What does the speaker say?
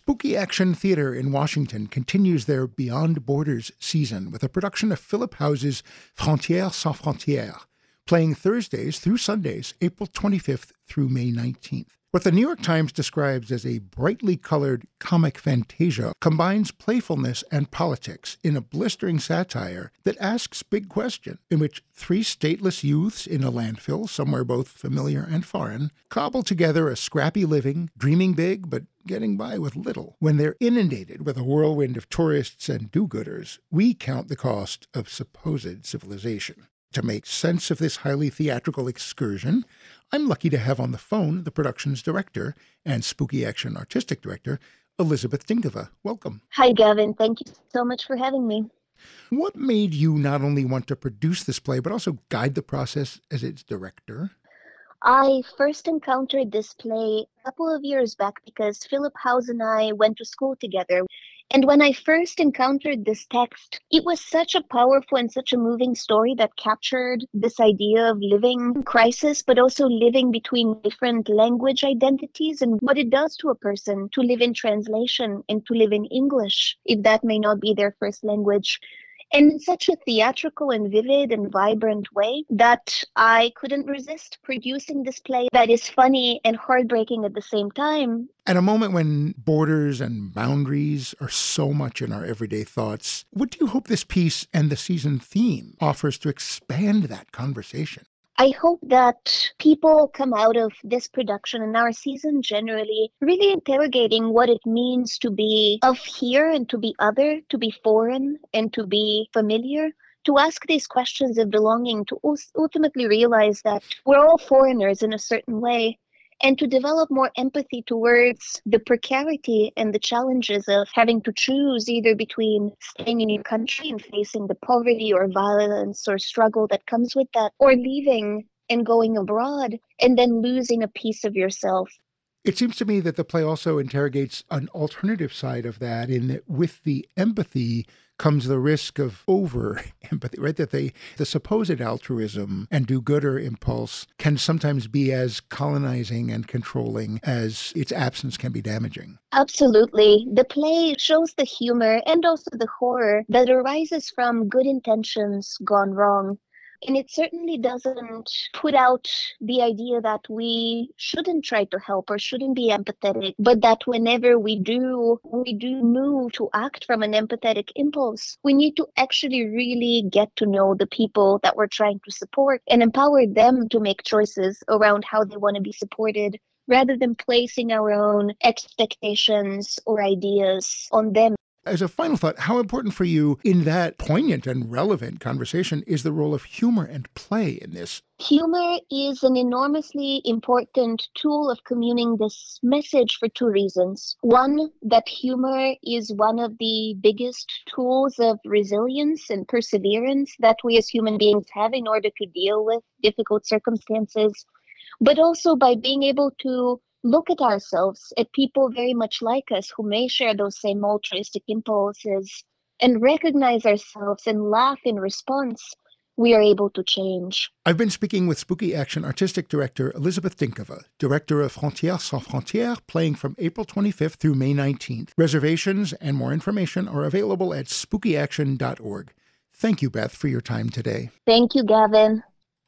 Spooky Action Theater in Washington continues their Beyond Borders season with a production of Philip House's Frontières sans frontières, playing Thursdays through Sundays, April 25th through May 19th. What the New York Times describes as a brightly colored comic fantasia combines playfulness and politics in a blistering satire that asks big question, in which three stateless youths in a landfill, somewhere both familiar and foreign, cobble together a scrappy living, dreaming big but getting by with little. When they're inundated with a whirlwind of tourists and do-gooders, we count the cost of supposed civilization. To make sense of this highly theatrical excursion, I'm lucky to have on the phone the production's director and Spooky Action artistic director, Elizabeth Dinkova. Welcome. Hi, Gavin. Thank you so much for having me. What made you not only want to produce this play, but also guide the process as its director? I first encountered this play a couple of years back because Philip House and I went to school together. And when I first encountered this text, it was such a powerful and such a moving story that captured this idea of living in crisis, but also living between different language identities and what it does to a person to live in translation and to live in English, if that may not be their first language. And in such a theatrical and vivid and vibrant way that I couldn't resist producing this play that is funny and heartbreaking at the same time. At a moment when borders and boundaries are so much in our everyday thoughts, what do you hope this piece and the season theme offers to expand that conversation? I hope that people come out of this production and our season generally really interrogating what it means to be of here and to be other, to be foreign and to be familiar, to ask these questions of belonging, to ultimately realize that we're all foreigners in a certain way, and to develop more empathy towards the precarity and the challenges of having to choose either between staying in your country and facing the poverty or violence or struggle that comes with that, or leaving and going abroad and then losing a piece of yourself. It seems to me that the play also interrogates an alternative side of that, in that with the empathy comes the risk of over-empathy, right? That the supposed altruism and do-gooder impulse can sometimes be as colonizing and controlling as its absence can be damaging. Absolutely. The play shows the humor and also the horror that arises from good intentions gone wrong. And it certainly doesn't put out the idea that we shouldn't try to help or shouldn't be empathetic, but that whenever we do move to act from an empathetic impulse, we need to actually really get to know the people that we're trying to support and empower them to make choices around how they want to be supported, rather than placing our own expectations or ideas on them. As a final thought, how important for you in that poignant and relevant conversation is the role of humor and play in this? Humor is an enormously important tool of communicating this message for two reasons. One, that humor is one of the biggest tools of resilience and perseverance that we as human beings have in order to deal with difficult circumstances, but also by being able to look at ourselves, at people very much like us who may share those same altruistic impulses, and recognize ourselves and laugh in response, we are able to change. I've been speaking with Spooky Action artistic director Elizabeth Dinkova, director of Frontières sans frontières, playing from April 25th through May 19th. Reservations and more information are available at spookyaction.org. Thank you, Beth, for your time today. Thank you, Gavin.